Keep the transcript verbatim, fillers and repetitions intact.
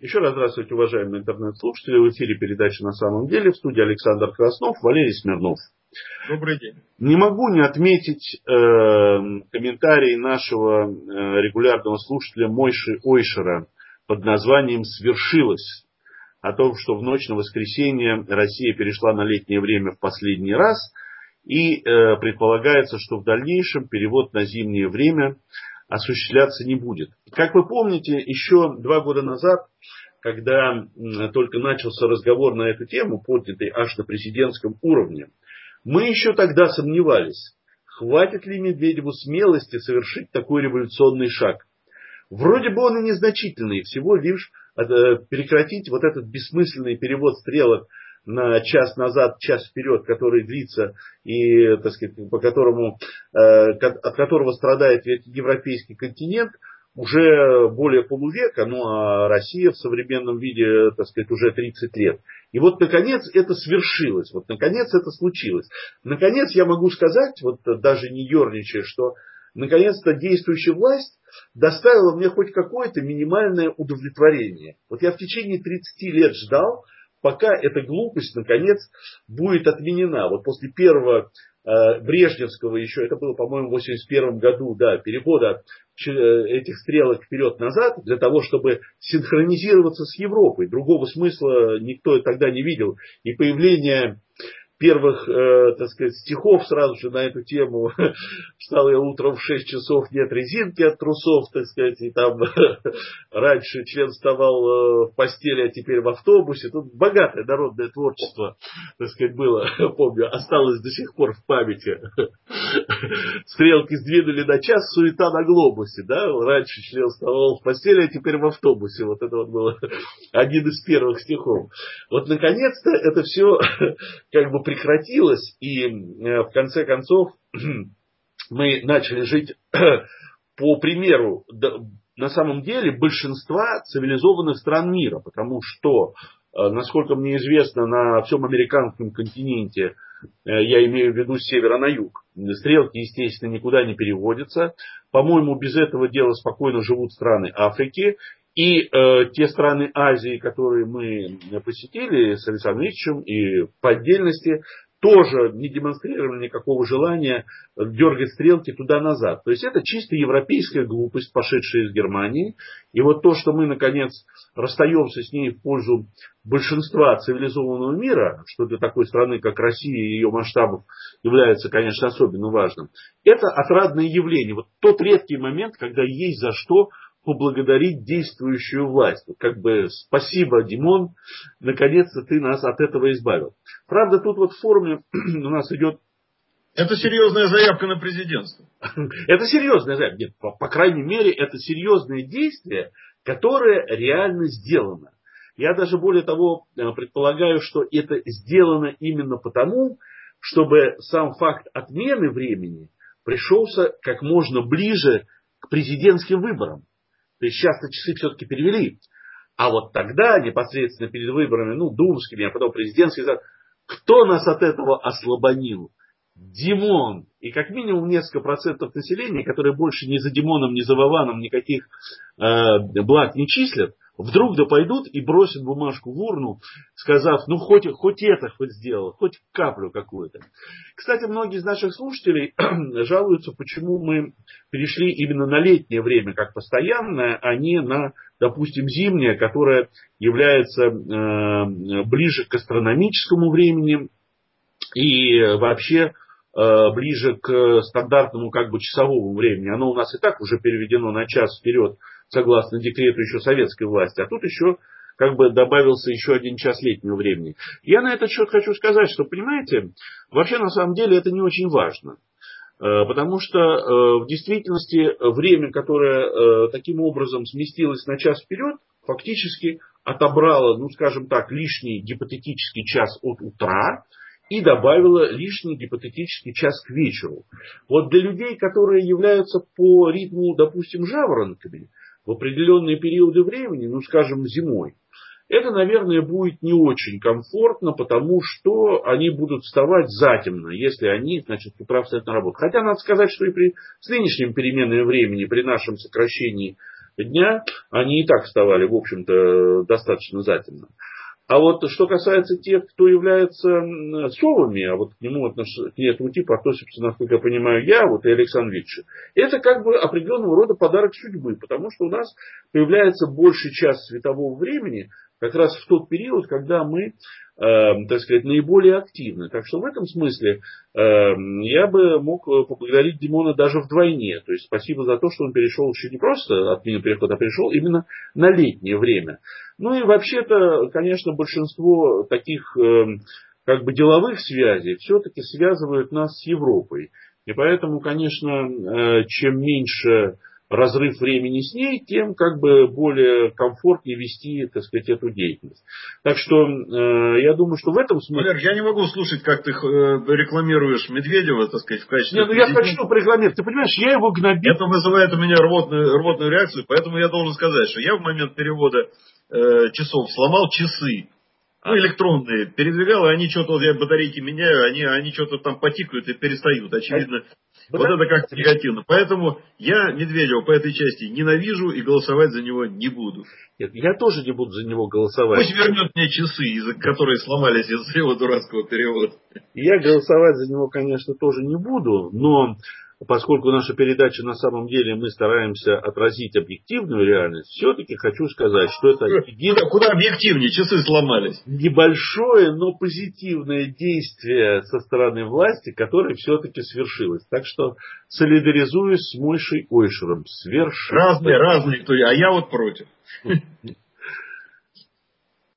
Еще раз здравствуйте, уважаемые интернет-слушатели. В эфире передача «На самом деле». В студии Александр Краснов, Валерий Смирнов. Добрый день. Не могу не отметить э, комментарий нашего э, регулярного слушателя Мойши Ойшера под названием «Свершилось». О том, что в ночь на воскресенье Россия перешла на летнее время в последний раз. И э, предполагается, что в дальнейшем перевод на зимнее время осуществляться не будет. Как вы помните, еще два года назад, когда только начался разговор на эту тему, поднятый аж на президентском уровне, мы еще тогда сомневались, хватит ли Медведеву смелости совершить такой революционный шаг. Вроде бы он и незначительный, всего лишь прекратить вот этот бессмысленный перевод стрелок на час назад, час вперед, который длится и, так сказать, по которому, от которого страдает весь европейский континент уже более полувека, ну а Россия в современном виде, так сказать, уже тридцать лет. И вот наконец это свершилось, вот наконец это случилось. Наконец я могу сказать, вот даже не ерничая, что наконец-то действующая власть доставила мне хоть какое-то минимальное удовлетворение. Вот я в течение тридцати лет ждал, пока эта глупость, наконец, будет отменена. Вот после первого э, брежневского еще, это было, по-моему, в восемьдесят первом году, да, перевода этих стрелок вперед-назад, для того, чтобы синхронизироваться с Европой. Другого смысла никто тогда не видел. И появление первых, э, так сказать, стихов сразу же на эту тему. Встал я утром в шесть часов, нет резинки от трусов, так сказать, и там раньше член вставал в постели, а теперь в автобусе. Тут богатое народное творчество, так сказать, было, помню, осталось до сих пор в памяти. Стрелки сдвинули на час, суета на глобусе, да, раньше член вставал в постели, а теперь в автобусе. Вот это вот было один из первых стихов. Вот наконец-то это все как бы прекратилось, и в конце концов мы начали жить по примеру, на самом деле, большинства цивилизованных стран мира, потому что, насколько мне известно, на всем американском континенте, я имею в виду с севера на юг, стрелки, естественно, никуда не переводятся. По-моему, без этого дела спокойно живут страны Африки. И э, те страны Азии, которые мы посетили с Александром Ильичем и по отдельности, тоже не демонстрировали никакого желания дергать стрелки туда-назад. То есть это чисто европейская глупость, пошедшая из Германии. И вот то, что мы, наконец, расстаемся с ней в пользу большинства цивилизованного мира, что для такой страны, как Россия и ее масштабов является, конечно, особенно важным, это отрадное явление. Вот тот редкий момент, когда есть за что поблагодарить действующую власть. Вот как бы спасибо, Димон, наконец-то ты нас от этого избавил. Правда, тут вот в форуме у нас идет... Это серьезная заявка на президентство. Это серьезная заявка. Нет, по, по крайней мере, это серьезное действие, которое реально сделано. Я даже более того предполагаю, что это сделано именно потому, чтобы сам факт отмены времени пришелся как можно ближе к президентским выборам. То есть сейчас-то часы все-таки перевели. А вот тогда, непосредственно перед выборами, ну, думскими, а потом президентскими, кто нас от этого ослабонил? Димон. И как минимум несколько процентов населения, которые больше ни за Димоном, ни за Вованом никаких э, благ не числят, вдруг да пойдут и бросят бумажку в урну, сказав, ну хоть, хоть это хоть сделал, хоть каплю какую-то. Кстати, многие из наших слушателей жалуются, почему мы перешли именно на летнее время как постоянное, а не на, допустим, зимнее, которое является э, ближе к астрономическому времени и вообще э, ближе к стандартному как бы часовому времени. Оно у нас и так уже переведено на час вперед, согласно декрету еще советской власти, а тут еще как бы добавился еще один час летнего времени. Я на этот счет хочу сказать, что, понимаете, вообще на самом деле это не очень важно. Потому что в действительности время, которое таким образом сместилось на час вперед, фактически отобрало, ну скажем так, лишний гипотетический час от утра и добавило лишний гипотетический час к вечеру. Вот для людей, которые являются по ритму, допустим, жаворонками, в определенные периоды времени, ну скажем зимой, это, наверное, будет не очень комфортно, потому что они будут вставать затемно, если они, значит, с утра встают на работу. Хотя надо сказать, что и при с нынешним переменным времени, при нашем сокращении дня, они и так вставали, в общем-то, достаточно затемно. А вот что касается тех, кто является совами, а вот к нему, отнош... к этому типу относится, насколько я понимаю, я, вот и Александр Викторович, это как бы определенного рода подарок судьбы, потому что у нас появляется больший час светового времени как раз в тот период, когда мы, э, так сказать, наиболее активны. Так что в этом смысле э, я бы мог поблагодарить Димона даже вдвойне. То есть спасибо за то, что он перешел еще не просто от меня перехода, а перешел именно на летнее время. Ну и вообще-то, конечно, большинство таких э, как бы деловых связей все-таки связывают нас с Европой. И поэтому, конечно, э, чем меньше разрыв времени с ней, тем как бы более комфортнее вести, так сказать, эту деятельность. Так что э, я думаю, что в этом смысле... Валер, я не могу слушать, как ты э, рекламируешь Медведева, так сказать, в качестве... Нет, ну я хочу порекламировать. Ты понимаешь, я его гнобил. Это вызывает у меня рвотную, рвотную реакцию, поэтому я должен сказать, что я в момент перевода э, часов сломал часы. Ну, электронные, передвигал, и они что-то, вот я батарейки меняю, они, они что-то там потикают и перестают. Очевидно, а, вот это как-то негативно. Поэтому я Медведева по этой части ненавижу и голосовать за него не буду. Нет, я тоже не буду за него голосовать. Пусть вернет мне часы, из-за которые сломались из-за его дурацкого перевода. Я голосовать за него, конечно, тоже не буду, но... Поскольку наша передача на самом деле мы стараемся отразить объективную реальность, все-таки хочу сказать, что это куда, куда объективнее, часы сломались. Небольшое, но позитивное действие со стороны власти, которое все-таки свершилось. Так что солидаризуюсь с Мойшей Ойшером. Свершилось. Разные, разные, а я вот против.